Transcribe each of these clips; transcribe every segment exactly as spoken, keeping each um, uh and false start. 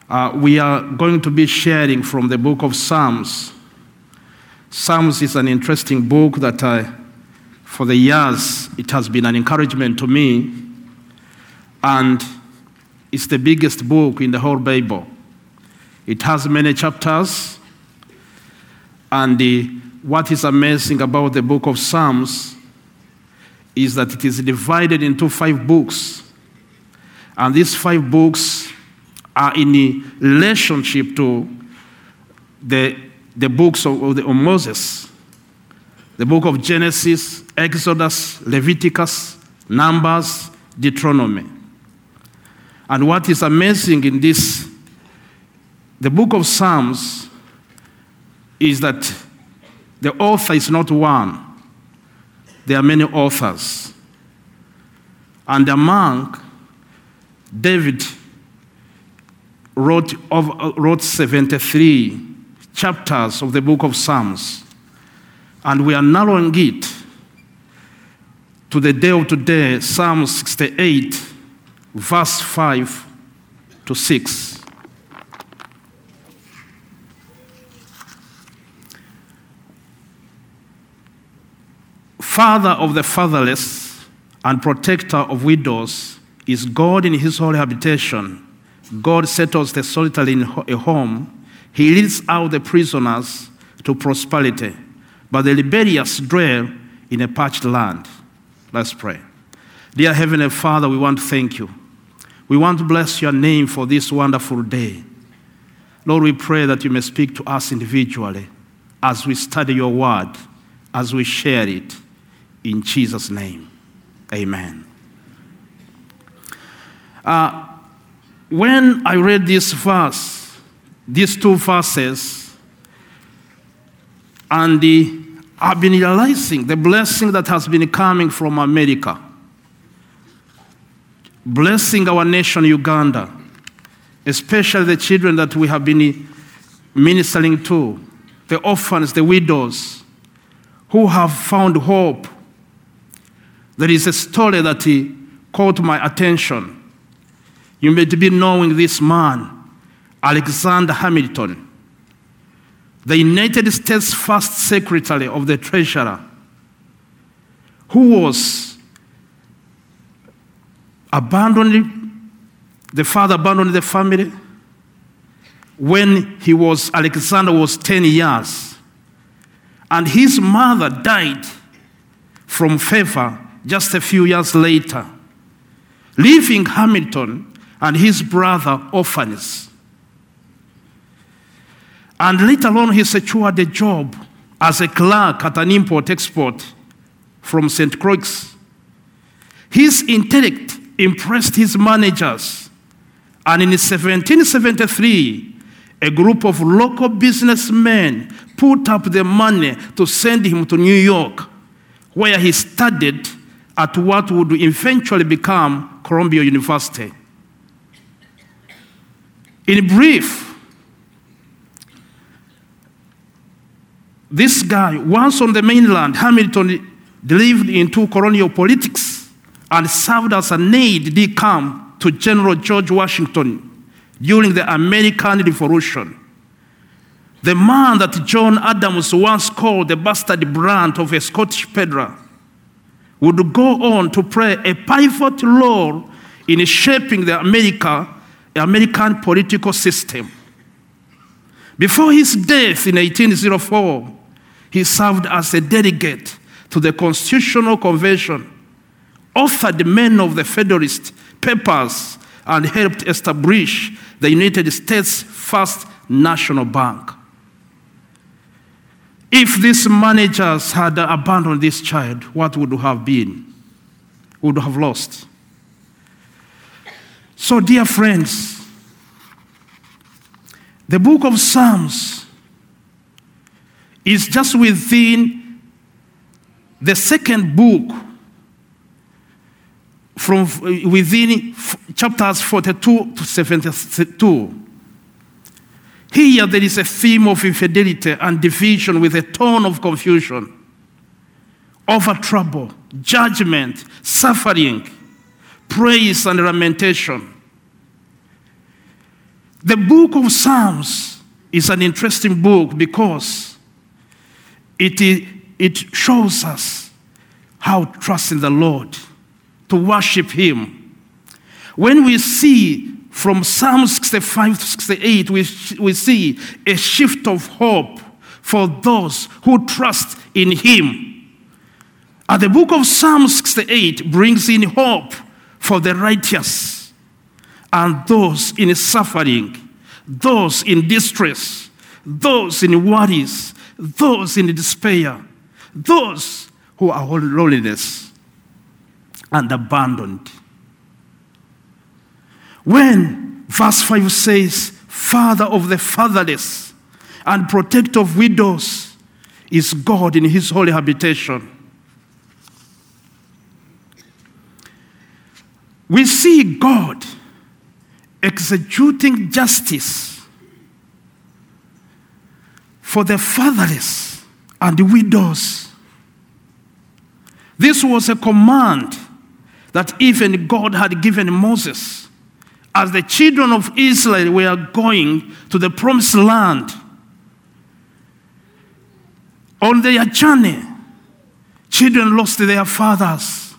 Uh, we are going to be sharing from the book of Psalms. Psalms is an interesting book that I, for the years, it has been an encouragement to me. And it's the biggest book in the whole Bible. It has many chapters. And the, what is amazing about the book of Psalms is that it is divided into five books. And these five books are in a relationship to the, the books of, of, the, of Moses. The book of Genesis, Exodus, Leviticus, Numbers, Deuteronomy. And what is amazing in this, the book of Psalms, is that the author is not one. There are many authors. And among David wrote, wrote seventy-three chapters of the book of Psalms. And we are narrowing it to the day of today, Psalm sixty-eight, verse five to six. Father of the fatherless and protector of widows is God in his holy habitation. God settles the solitary in a home. He leads out the prisoners to prosperity, but the rebellious dwell in a parched land. Let's pray. Dear Heavenly Father, we want to thank you. We want to bless your name for this wonderful day. Lord, we pray that you may speak to us individually as we study your word, as we share it. In Jesus' name, amen. Uh, when I read this verse, these two verses, and the, I've been realizing the blessing that has been coming from America, blessing our nation, Uganda, especially the children that we have been ministering to, the orphans, the widows, who have found hope. There is a story that he caught my attention. You may be knowing this man, Alexander Hamilton, the United States First Secretary of the Treasury, who was abandoned, the father abandoned the family when he was, Alexander was ten years. And his mother died from fever just a few years later, leaving Hamilton and his brother orphans. And later on, he secured a job as a clerk at an import-export from Saint Croix. His intellect impressed his managers, and in seventeen seventy-three, a group of local businessmen put up the money to send him to New York, where he studied at what would eventually become Columbia University. In brief, this guy, once on the mainland, Hamilton delved into colonial politics and served as an aide-de-camp to General George Washington during the American Revolution. The man that John Adams once called the bastard brand of a Scottish peddler would go on to play a pivotal role in shaping the America, American political system. Before his death in eighteen oh four, he served as a delegate to the Constitutional Convention, authored many of the Federalist Papers, and helped establish the United States' first national bank. If these managers had abandoned this child, what would have been? Would have lost. So, dear friends, the book of Psalms is just within the second book from within chapters forty-two to seventy-two. Here there is a theme of infidelity and division with a tone of confusion, over trouble, judgment, suffering, praise and lamentation. The book of Psalms is an interesting book because it, it shows us how to trust in the Lord, to worship Him. When we see from Psalm sixty-five to sixty-eight, we, we see a shift of hope for those who trust in Him. And the book of Psalm sixty-eight brings in hope for the righteous and those in suffering, those in distress, those in worries, those in despair, those who are in loneliness and abandoned. When verse five says, Father of the fatherless and protector of widows is God in His holy habitation. We see God executing justice for the fatherless and the widows. This was a command that even God had given Moses as the children of Israel were going to the promised land. On their journey, children lost their fathers.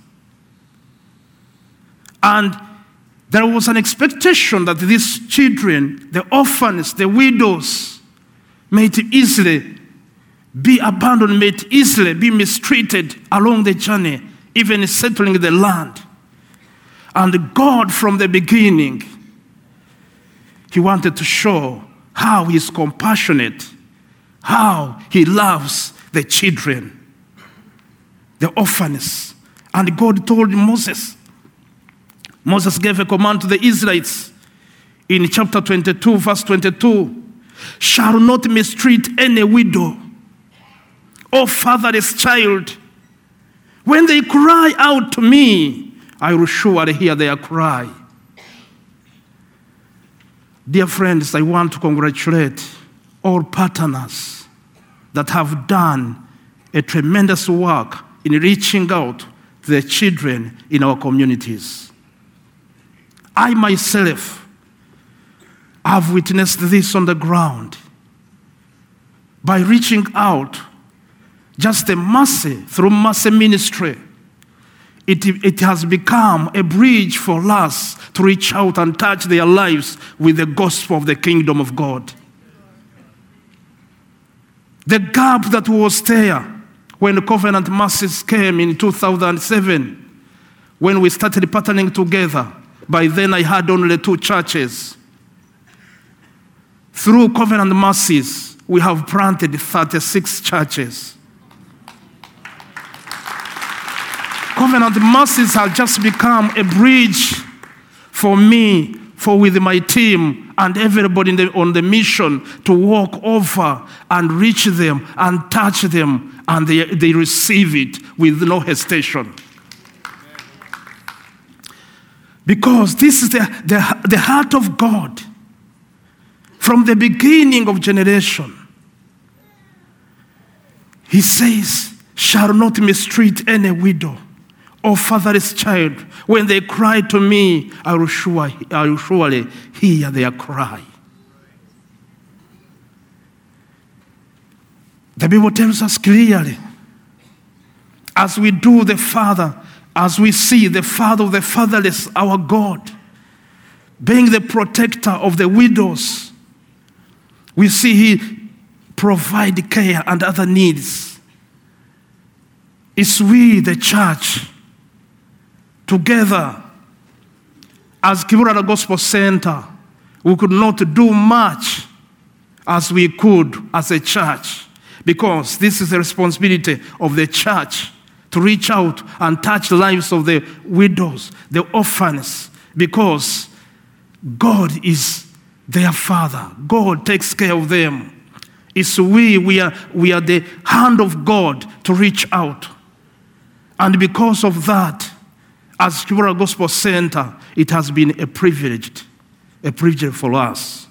And there was an expectation that these children, the orphans, the widows, might easily be abandoned, might easily be mistreated along the journey, even settling the land. And God, from the beginning, He wanted to show how He is compassionate, how He loves the children, the orphans. And God told Moses, Moses gave a command to the Israelites in chapter twenty-two, verse twenty-two, shall not mistreat any widow or fatherless child. When they cry out to me, I will surely hear their cry. Dear friends, I want to congratulate all partners that have done a tremendous work in reaching out to the children in our communities. I myself have witnessed this on the ground by reaching out just a mercy through mercy ministry. It, it has become a bridge for us to reach out and touch their lives with the gospel of the kingdom of God. The gap that was there when the Covenant Mercies came in two thousand seven, when we started partnering together, by then I had only two churches. Through Covenant Mercies, we have planted thirty-six churches. Covenant Mercies have just become a bridge for me, for with my team and everybody in the, on the mission to walk over and reach them and touch them, and they, they receive it with no hesitation. Because this is the, the, the heart of God from the beginning of generation. He says, shall not mistreat any widow or fatherless child. When they cry to me, I will surely, I will surely hear their cry. The Bible tells us clearly, as we do the Father, as we see the Father of the fatherless, our God, being the protector of the widows, we see He provide care and other needs. It's we, the church, together as Kiburara Gospel Center, we could not do much as we could as a church, because this is the responsibility of the church to reach out and touch the lives of the widows, the orphans, because God is their Father. God takes care of them. It's we, we are, we are the hand of God to reach out. And because of that, as Kiburara Gospel Center, it has been a privilege, a privilege for us.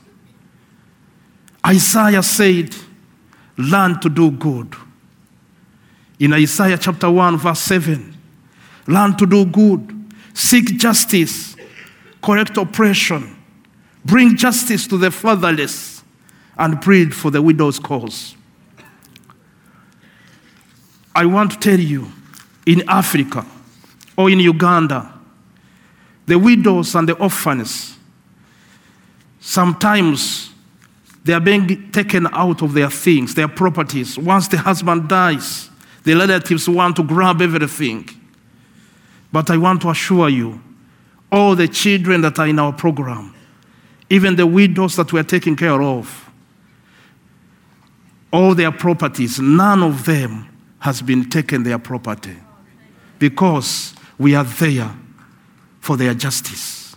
Isaiah said, learn to do good. In Isaiah chapter one, verse seven, learn to do good, seek justice, correct oppression, bring justice to the fatherless, and plead for the widow's cause. I want to tell you, in Africa or in Uganda, the widows and the orphans, sometimes they are being taken out of their things, their properties. Once the husband dies, the relatives want to grab everything. But I want to assure you, all the children that are in our program, even the widows that we are taking care of, all their properties, none of them has been taken their property, because we are there for their justice.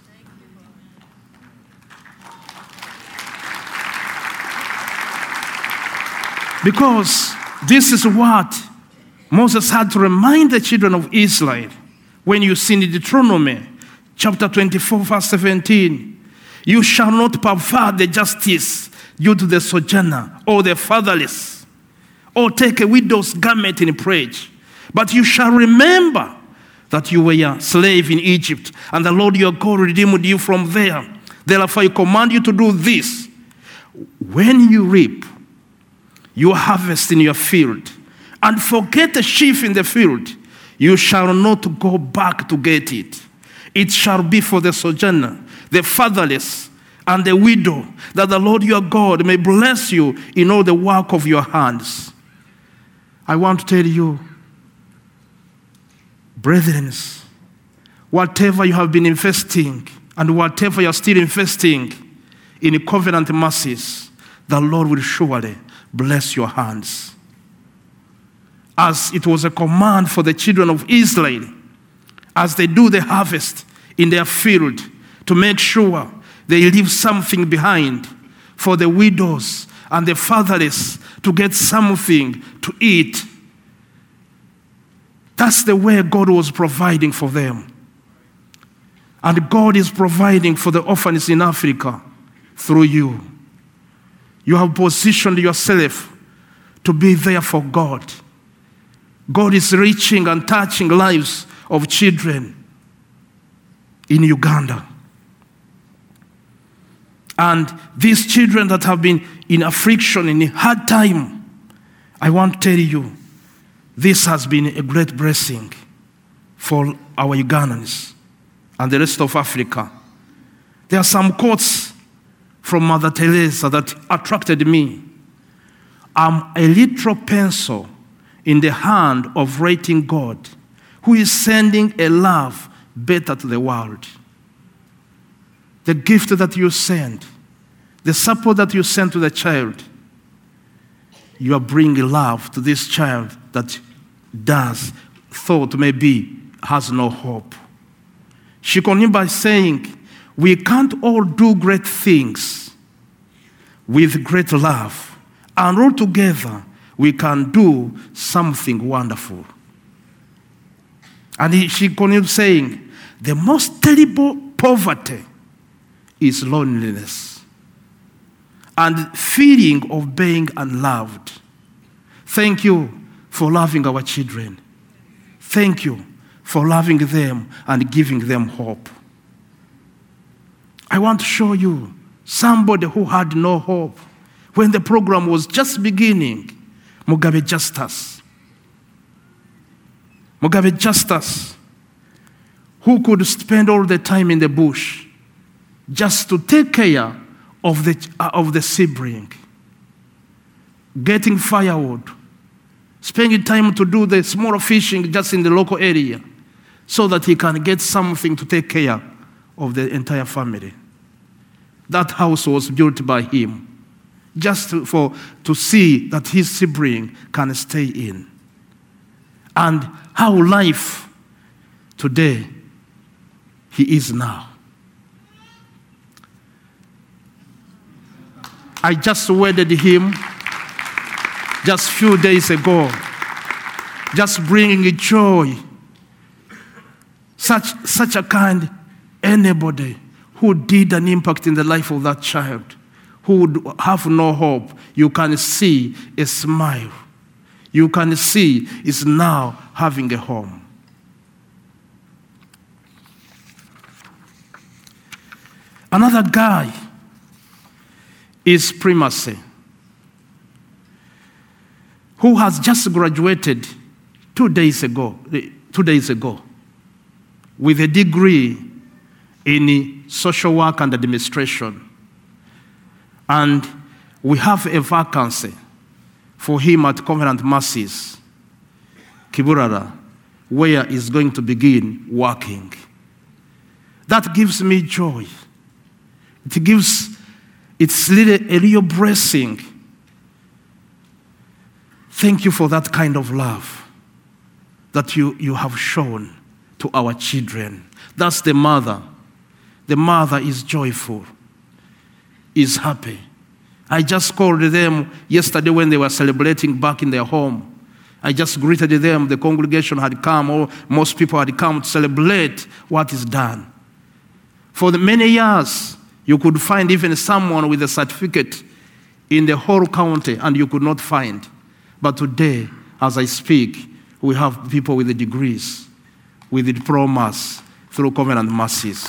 Because this is what Moses had to remind the children of Israel when you see in Deuteronomy chapter twenty-four, verse seventeen. You shall not pervert the justice due to the sojourner or the fatherless, or take a widow's garment in pledge. But you shall remember that you were a slave in Egypt, and the Lord your God redeemed you from there. Therefore I command you to do this. When you reap your harvest in your field, and forget the sheaf in the field, you shall not go back to get it. It shall be for the sojourner, the fatherless, and the widow, that the Lord your God may bless you in all the work of your hands. I want to tell you, brethren, whatever you have been investing and whatever you are still investing in covenant mercies, the Lord will surely bless your hands. As it was a command for the children of Israel, as they do the harvest in their field, to make sure they leave something behind for the widows and the fatherless to get something to eat. That's the way God was providing for them. And God is providing for the orphans in Africa through you. You have positioned yourself to be there for God. God is reaching and touching lives of children in Uganda. And these children that have been in affliction, in a hard time, I want to tell you, this has been a great blessing for our Ugandans and the rest of Africa. There are some quotes from Mother Teresa that attracted me. I'm a little pencil in the hand of writing God, who is sending a love better to the world. The gift that you send, the support that you send to the child, you are bringing love to this child that does, thought maybe has no hope. She continued by saying, we can't all do great things with great love, and all together we can do something wonderful. And he, she continued saying, the most terrible poverty is loneliness and feeling of being unloved. Thank you for loving our children. Thank you for loving them and giving them hope. I want to show you somebody who had no hope when the program was just beginning. Mugabe Justus. Mugabe Justus, who could spend all the time in the bush just to take care of the, uh, of the sibling, getting firewood, spending time to do the small fishing just in the local area so that he can get something to take care of the entire family. That house was built by him just to, for, to see that his sibling can stay in. And how life today he is now. I just wedded him just a few days ago, just bringing joy. Such, such a kind anybody who did an impact in the life of that child, who would have no hope, you can see a smile. You can see is now having a home. Another guy is primacy, who has just graduated two days ago, two days ago, with a degree in social work and administration. And we have a vacancy for him at Covenant Mercies, Kiburara, where he's going to begin working. That gives me joy. It gives, it's really a real blessing. Thank you for that kind of love that you, you have shown to our children. That's the mother. The mother is joyful, is happy. I just called them yesterday when they were celebrating back in their home. I just greeted them. The congregation had come, or most people had come to celebrate what is done. For the many years, you could find even someone with a certificate in the whole county, and you could not find. But today, as I speak, we have people with the degrees, with the diplomas, through Covenant Mercies.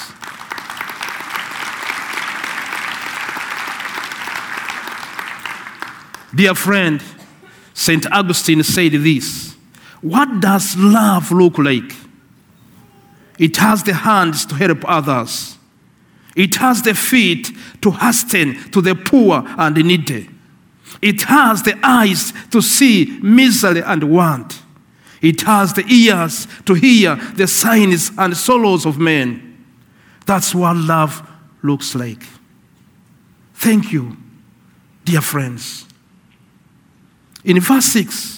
Dear friend, Saint Augustine said this: what does love look like? It has the hands to help others. It has the feet to hasten to the poor and the needy. It has the eyes to see misery and want. It has the ears to hear the signs and sorrows of men. That's what love looks like. Thank you, dear friends. In verse six,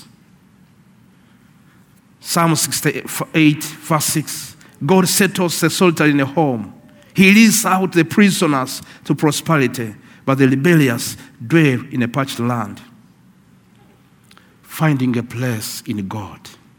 Psalm sixty-eight, verse six, God settles the solitary in a home. He leads out the prisoners to prosperity, but the rebellious dwell in a parched land. Finding a place in God.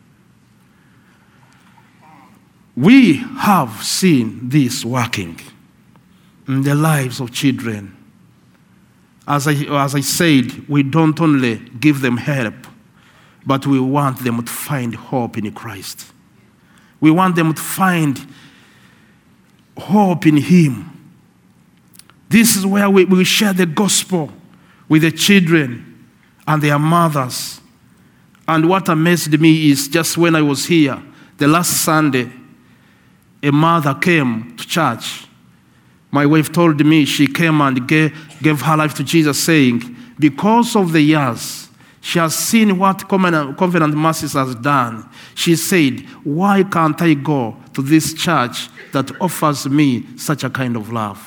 We have seen this working in the lives of children. As I, as I said, we don't only give them help, but we want them to find hope in Christ. We want them to find hope in Him. This is where we, we share the gospel with the children and their mothers. And what amazed me is just when I was here, the last Sunday, a mother came to church. My wife told me she came and gave, gave her life to Jesus, saying, because of the years, she has seen what Covenant, Covenant Mercies has done. She said, why can't I go to this church that offers me such a kind of love?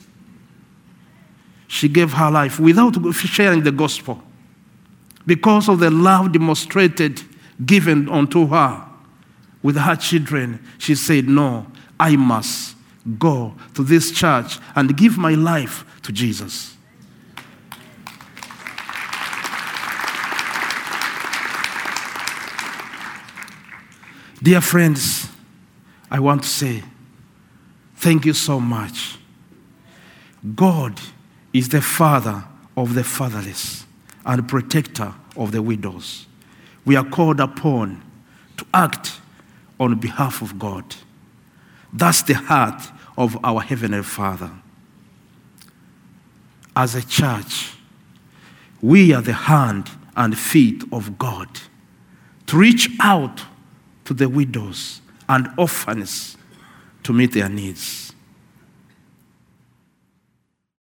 She gave her life without sharing the gospel. Because of the love demonstrated, given unto her with her children, she said, no, I must go to this church and give my life to Jesus. Dear friends, I want to say thank you so much. God is the Father of the fatherless and protector of the widows. We are called upon to act on behalf of God. That's the heart of our Heavenly Father. As a church, we are the hand and feet of God to reach out to the widows and orphans to meet their needs.